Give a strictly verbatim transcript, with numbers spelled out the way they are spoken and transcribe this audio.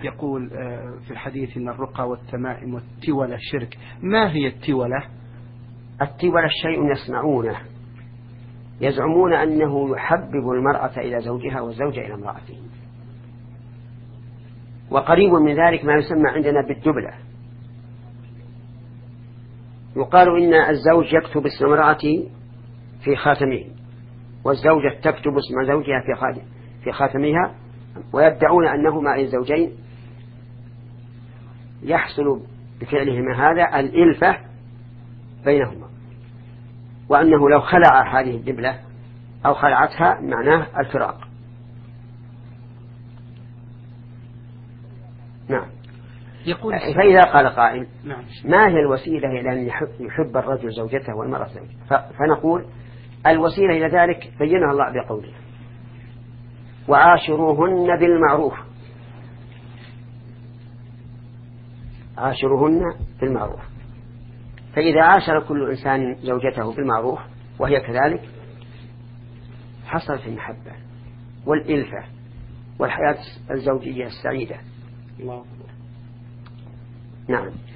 يقول في الحديث إن الرقى والتمائم والتولة شرك. ما هي التولة؟ التولة شيء يصنعونه، يزعمون أنه يحبب المرأة إلى زوجها والزوج إلى امرأته. وقريب من ذلك ما يسمى عندنا بالدبلة. يقال إن الزوج يكتب اسم امرأته في خاتمه، والزوجة تكتب اسم زوجها في خاتمها، ويدعون أنهما الزوجين يحصل بفعلهما هذا الإلفة بينهما، وأنه لو خلع هذه الدبلة أو خلعتها معناه الفراق. نعم. يقول فإذا قال قائل نعم. ما هي الوسيلة إلى أن يحب الرجل زوجته والمرأة زوجته؟ فنقول الوسيلة إلى ذلك بينها الله بقوله وعاشروهن بالمعروف. عاشروهن بالمعروف، فإذا عاشر كل إنسان زوجته بالمعروف وهي كذلك حصلت المحبة والإلفة والحياة الزوجية السعيدة. الله. نعم.